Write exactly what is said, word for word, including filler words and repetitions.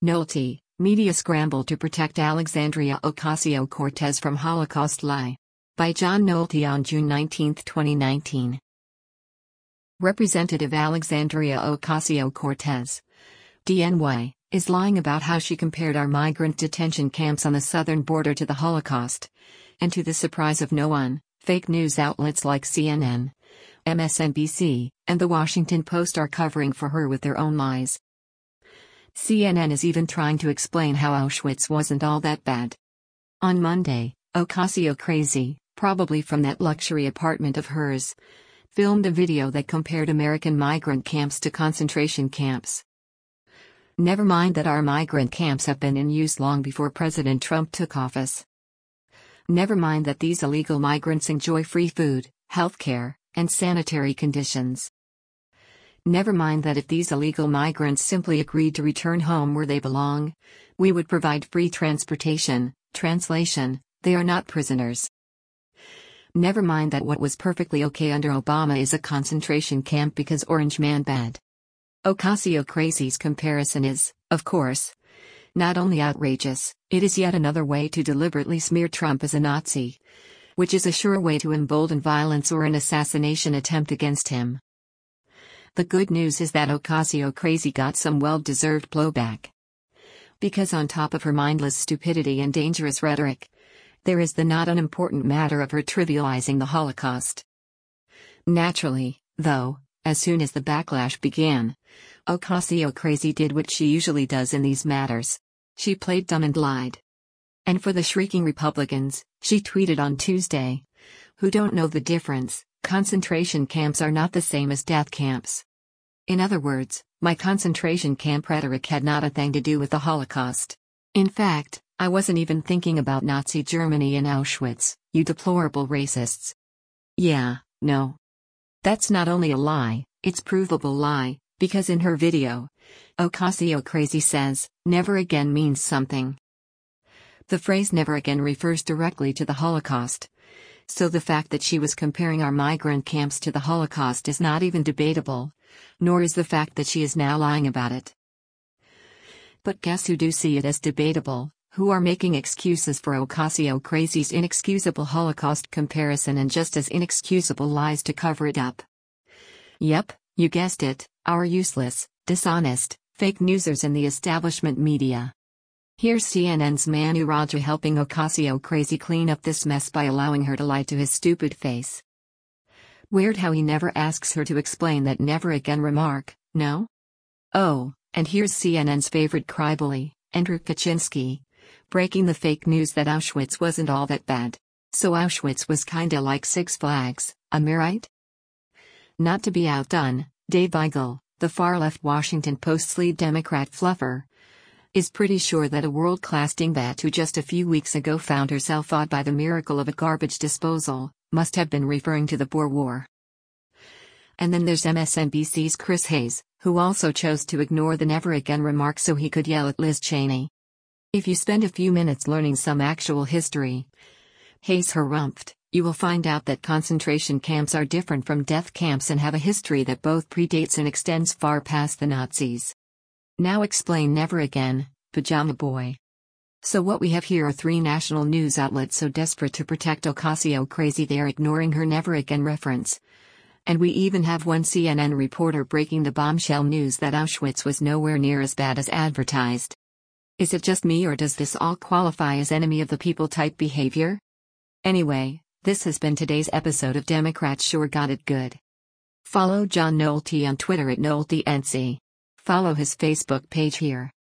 Nolte, media scramble to protect Alexandria Ocasio-Cortez from Holocaust lie. By John Nolte on June nineteenth, twenty nineteen. Representative Alexandria Ocasio-Cortez, D N Y, is lying about how she compared our migrant detention camps on the southern border to the Holocaust. And to the surprise of no one, fake news outlets like C N N, M S N B C, and The Washington Post are covering for her with their own lies. C N N is even trying to explain how Auschwitz wasn't all that bad. On Monday, Ocasio-Crazy, probably from that luxury apartment of hers, filmed a video that compared American migrant camps to concentration camps. Never mind that our migrant camps have been in use long before President Trump took office. Never mind that these illegal migrants enjoy free food, health care, and sanitary conditions. Never mind that if these illegal migrants simply agreed to return home where they belong, we would provide free transportation. Translation, they are not prisoners. Never mind that what was perfectly okay under Obama is a concentration camp because Orange Man bad. Ocasio-Crazy's comparison is, of course, not only outrageous, it is yet another way to deliberately smear Trump as a Nazi, which is a sure way to embolden violence or an assassination attempt against him. The good news is that Ocasio-Crazy got some well-deserved blowback. Because on top of her mindless stupidity and dangerous rhetoric, there is the not unimportant matter of her trivializing the Holocaust. Naturally, though, as soon as the backlash began, Ocasio-Crazy did what she usually does in these matters. She played dumb and lied. And for the shrieking Republicans, she tweeted on Tuesday, "Who don't know the difference, concentration camps are not the same as death camps." In other words, my concentration camp rhetoric had not a thing to do with the Holocaust. In fact, I wasn't even thinking about Nazi Germany and Auschwitz, you deplorable racists. Yeah, no. That's not only a lie, it's provable lie, because in her video, Ocasio-Crazy says, "never again" means something. The phrase "never again" refers directly to the Holocaust. So the fact that she was comparing our migrant camps to the Holocaust is not even debatable, nor is the fact that she is now lying about it. But guess who do see it as debatable, who are making excuses for Ocasio-Crazy's inexcusable Holocaust comparison and just as inexcusable lies to cover it up. Yep, you guessed it, our useless, dishonest, fake newsers in the establishment media. Here's C N N's Manu Raja helping Ocasio-Crazy clean up this mess by allowing her to lie to his stupid face. Weird how he never asks her to explain that "never again" remark, no? Oh, and here's C N N's favorite crybully, Andrew Kaczynski, breaking the fake news that Auschwitz wasn't all that bad. So Auschwitz was kinda like Six Flags, am I right? Not to be outdone, Dave Weigel, the far-left Washington Post's lead Democrat fluffer, is pretty sure that a world-class dingbat who just a few weeks ago found herself awed by the miracle of a garbage disposal, must have been referring to the Boer War. And then there's M S N B C's Chris Hayes, who also chose to ignore the "never again" remark so he could yell at Liz Cheney. If you spend a few minutes learning some actual history, Hayes harumphed, you will find out that concentration camps are different from death camps and have a history that both predates and extends far past the Nazis. Now explain "never again," Pajama Boy. So what we have here are three national news outlets so desperate to protect Ocasio-Crazy they're ignoring her "never again" reference. And we even have one C N N reporter breaking the bombshell news that Auschwitz was nowhere near as bad as advertised. Is it just me or does this all qualify as enemy of the people type behavior? Anyway, this has been today's episode of Democrats Sure Got It Good. Follow John Nolte on Twitter at NolteNC. Follow his Facebook page here.